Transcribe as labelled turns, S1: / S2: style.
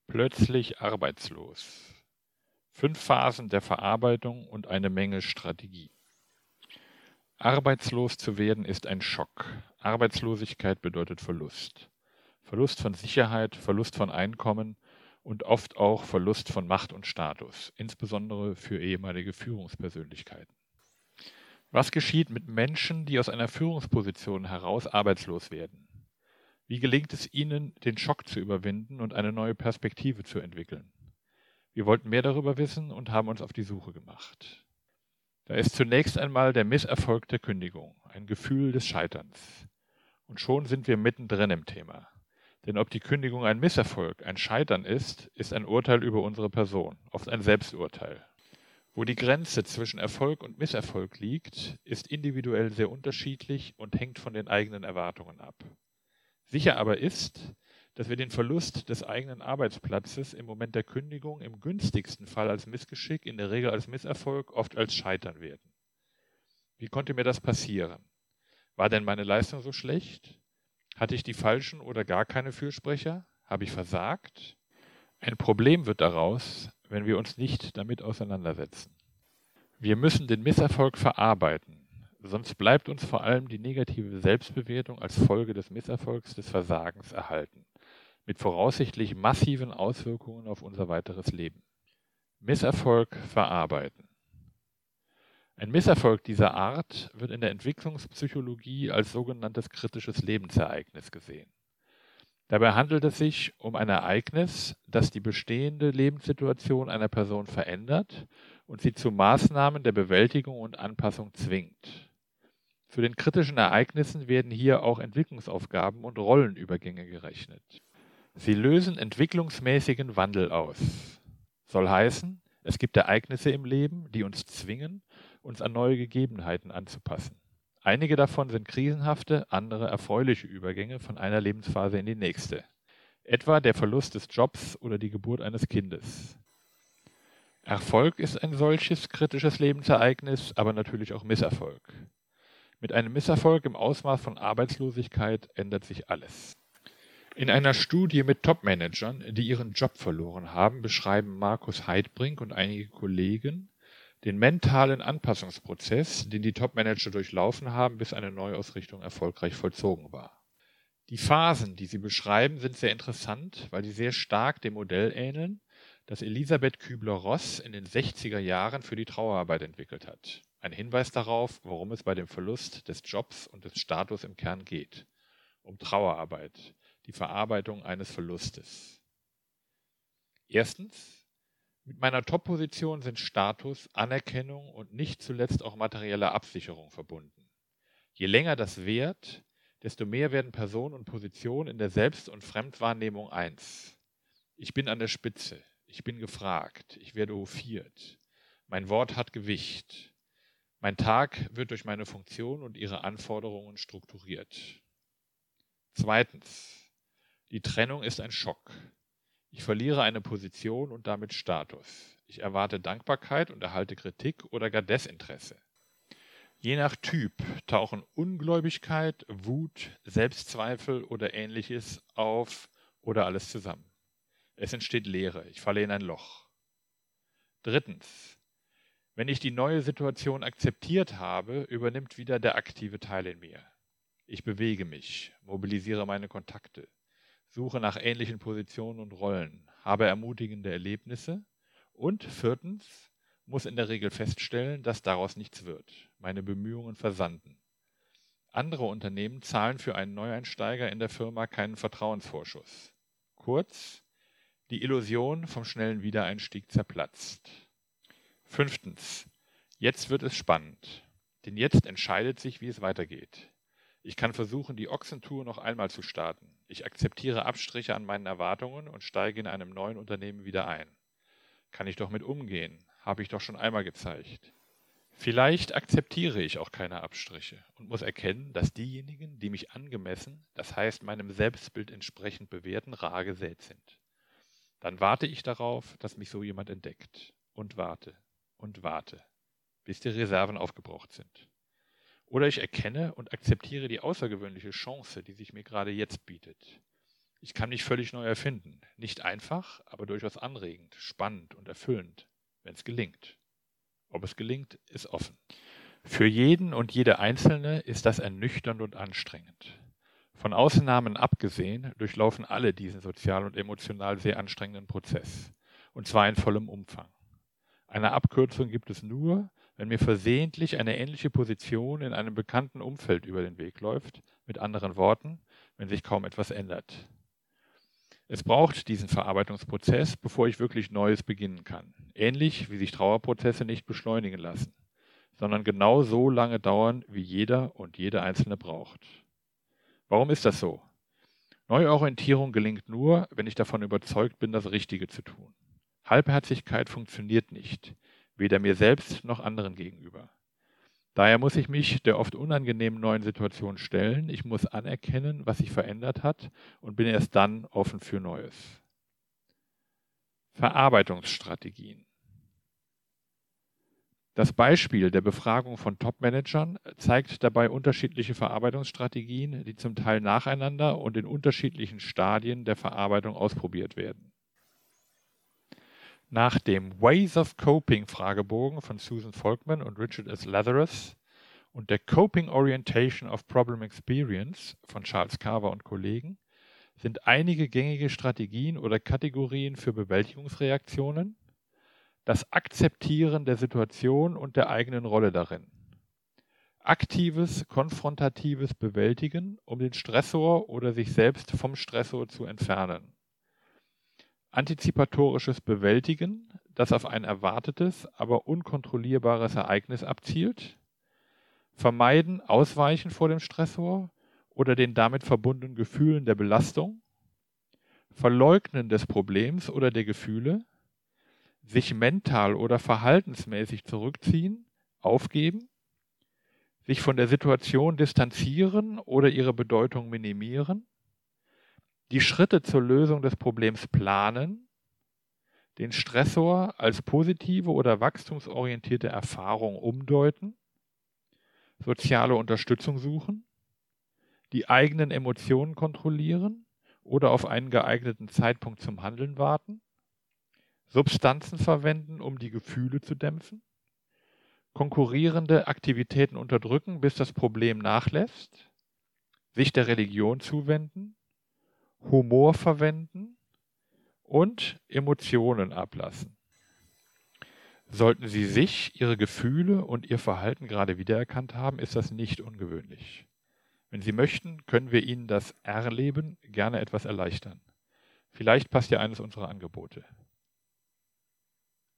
S1: Plötzlich arbeitslos. 5 Phasen der Verarbeitung und eine Menge Strategie. Arbeitslos zu werden ist ein Schock. Arbeitslosigkeit bedeutet Verlust. Verlust von Sicherheit, Verlust von Einkommen und oft auch Verlust von Macht und Status, insbesondere für ehemalige Führungspersönlichkeiten. Was geschieht mit Menschen, die aus einer Führungsposition heraus arbeitslos werden? Wie gelingt es ihnen, den Schock zu überwinden und eine neue Perspektive zu entwickeln? Wir wollten mehr darüber wissen und haben uns auf die Suche gemacht. Da ist zunächst einmal der Misserfolg der Kündigung, ein Gefühl des Scheiterns. Und schon sind wir mittendrin im Thema. Denn ob die Kündigung ein Misserfolg, ein Scheitern ist ein Urteil über unsere Person, oft ein Selbsturteil. Wo die Grenze zwischen Erfolg und Misserfolg liegt, ist individuell sehr unterschiedlich und hängt von den eigenen Erwartungen ab. Sicher aber ist, dass wir den Verlust des eigenen Arbeitsplatzes im Moment der Kündigung im günstigsten Fall als Missgeschick, in der Regel als Misserfolg, oft als Scheitern werden. Wie konnte mir das passieren? War denn meine Leistung so schlecht? Hatte ich die falschen oder gar keine Fürsprecher? Habe ich versagt? Ein Problem wird daraus, wenn wir uns nicht damit auseinandersetzen. Wir müssen den Misserfolg verarbeiten, sonst bleibt uns vor allem die negative Selbstbewertung als Folge des Misserfolgs, des Versagens erhalten, mit voraussichtlich massiven Auswirkungen auf unser weiteres Leben. Misserfolg verarbeiten. Ein Misserfolg dieser Art wird in der Entwicklungspsychologie als sogenanntes kritisches Lebensereignis gesehen. Dabei handelt es sich um ein Ereignis, das die bestehende Lebenssituation einer Person verändert und sie zu Maßnahmen der Bewältigung und Anpassung zwingt. Zu den kritischen Ereignissen werden hier auch Entwicklungsaufgaben und Rollenübergänge gerechnet. Sie lösen entwicklungsmäßigen Wandel aus. Soll heißen, es gibt Ereignisse im Leben, die uns zwingen, uns an neue Gegebenheiten anzupassen. Einige davon sind krisenhafte, andere erfreuliche Übergänge von einer Lebensphase in die nächste. Etwa der Verlust des Jobs oder die Geburt eines Kindes. Erfolg ist ein solches kritisches Lebensereignis, aber natürlich auch Misserfolg. Mit einem Misserfolg im Ausmaß von Arbeitslosigkeit ändert sich alles. In einer Studie mit Top-Managern, die ihren Job verloren haben, beschreiben Markus Heidbrink und einige Kollegen den mentalen Anpassungsprozess, den die Top-Manager durchlaufen haben, bis eine Neuausrichtung erfolgreich vollzogen war. Die Phasen, die sie beschreiben, sind sehr interessant, weil sie sehr stark dem Modell ähneln, das Elisabeth Kübler-Ross in den 60er Jahren für die Trauerarbeit entwickelt hat. Ein Hinweis darauf, worum es bei dem Verlust des Jobs und des Status im Kern geht. Um Trauerarbeit, die Verarbeitung eines Verlustes. Erstens: Mit meiner Top-Position sind Status, Anerkennung und nicht zuletzt auch materielle Absicherung verbunden. Je länger das währt, desto mehr werden Person und Position in der Selbst- und Fremdwahrnehmung eins. Ich bin an der Spitze, ich bin gefragt, ich werde hofiert. Mein Wort hat Gewicht. Mein Tag wird durch meine Funktion und ihre Anforderungen strukturiert. Zweitens: Die Trennung ist ein Schock. Ich verliere eine Position und damit Status. Ich erwarte Dankbarkeit und erhalte Kritik oder gar Desinteresse. Je nach Typ tauchen Ungläubigkeit, Wut, Selbstzweifel oder Ähnliches auf oder alles zusammen. Es entsteht Leere, ich falle in ein Loch. Drittens: Wenn ich die neue Situation akzeptiert habe, übernimmt wieder der aktive Teil in mir. Ich bewege mich, mobilisiere meine Kontakte, suche nach ähnlichen Positionen und Rollen, habe ermutigende Erlebnisse und viertens, muss in der Regel feststellen, dass daraus nichts wird. Meine Bemühungen versanden. Andere Unternehmen zahlen für einen Neueinsteiger in der Firma keinen Vertrauensvorschuss. Kurz, die Illusion vom schnellen Wiedereinstieg zerplatzt. Fünftens, jetzt wird es spannend, denn jetzt entscheidet sich, wie es weitergeht. Ich kann versuchen, die Ochsentour noch einmal zu starten. Ich akzeptiere Abstriche an meinen Erwartungen und steige in einem neuen Unternehmen wieder ein. Kann ich doch mit umgehen, habe ich doch schon einmal gezeigt. Vielleicht akzeptiere ich auch keine Abstriche und muss erkennen, dass diejenigen, die mich angemessen, das heißt meinem Selbstbild entsprechend bewerten, rar gesät sind. Dann warte ich darauf, dass mich so jemand entdeckt und warte, bis die Reserven aufgebraucht sind. Oder ich erkenne und akzeptiere die außergewöhnliche Chance, die sich mir gerade jetzt bietet. Ich kann mich völlig neu erfinden. Nicht einfach, aber durchaus anregend, spannend und erfüllend, wenn es gelingt. Ob es gelingt, ist offen. Für jeden und jede Einzelne ist das ernüchternd und anstrengend. Von Ausnahmen abgesehen durchlaufen alle diesen sozial und emotional sehr anstrengenden Prozess. Und zwar in vollem Umfang. Eine Abkürzung gibt es nur, wenn mir versehentlich eine ähnliche Position in einem bekannten Umfeld über den Weg läuft, mit anderen Worten, wenn sich kaum etwas ändert. Es braucht diesen Verarbeitungsprozess, bevor ich wirklich Neues beginnen kann. Ähnlich wie sich Trauerprozesse nicht beschleunigen lassen, sondern genau so lange dauern, wie jeder und jede Einzelne braucht. Warum ist das so? Neuorientierung gelingt nur, wenn ich davon überzeugt bin, das Richtige zu tun. Halbherzigkeit funktioniert nicht, weder mir selbst noch anderen gegenüber. Daher muss ich mich der oft unangenehmen neuen Situation stellen. Ich muss anerkennen, was sich verändert hat und bin erst dann offen für Neues. Verarbeitungsstrategien. Das Beispiel der Befragung von Top-Managern zeigt dabei unterschiedliche Verarbeitungsstrategien, die zum Teil nacheinander und in unterschiedlichen Stadien der Verarbeitung ausprobiert werden. Nach dem Ways of Coping Fragebogen von Susan Folkman und Richard S. Lazarus und der Coping Orientation of Problem Experience von Charles Carver und Kollegen sind einige gängige Strategien oder Kategorien für Bewältigungsreaktionen, das Akzeptieren der Situation und der eigenen Rolle darin, aktives, konfrontatives Bewältigen, um den Stressor oder sich selbst vom Stressor zu entfernen, antizipatorisches Bewältigen, das auf ein erwartetes, aber unkontrollierbares Ereignis abzielt, vermeiden, ausweichen vor dem Stressor oder den damit verbundenen Gefühlen der Belastung, Verleugnen des Problems oder der Gefühle, sich mental oder verhaltensmäßig zurückziehen, aufgeben, sich von der Situation distanzieren oder ihre Bedeutung minimieren, die Schritte zur Lösung des Problems planen, den Stressor als positive oder wachstumsorientierte Erfahrung umdeuten, soziale Unterstützung suchen, die eigenen Emotionen kontrollieren oder auf einen geeigneten Zeitpunkt zum Handeln warten, Substanzen verwenden, um die Gefühle zu dämpfen, konkurrierende Aktivitäten unterdrücken, bis das Problem nachlässt, sich der Religion zuwenden, Humor verwenden und Emotionen ablassen. Sollten Sie sich, Ihre Gefühle und Ihr Verhalten gerade wiedererkannt haben, ist das nicht ungewöhnlich. Wenn Sie möchten, können wir Ihnen das Erleben gerne etwas erleichtern. Vielleicht passt ja eines unserer Angebote.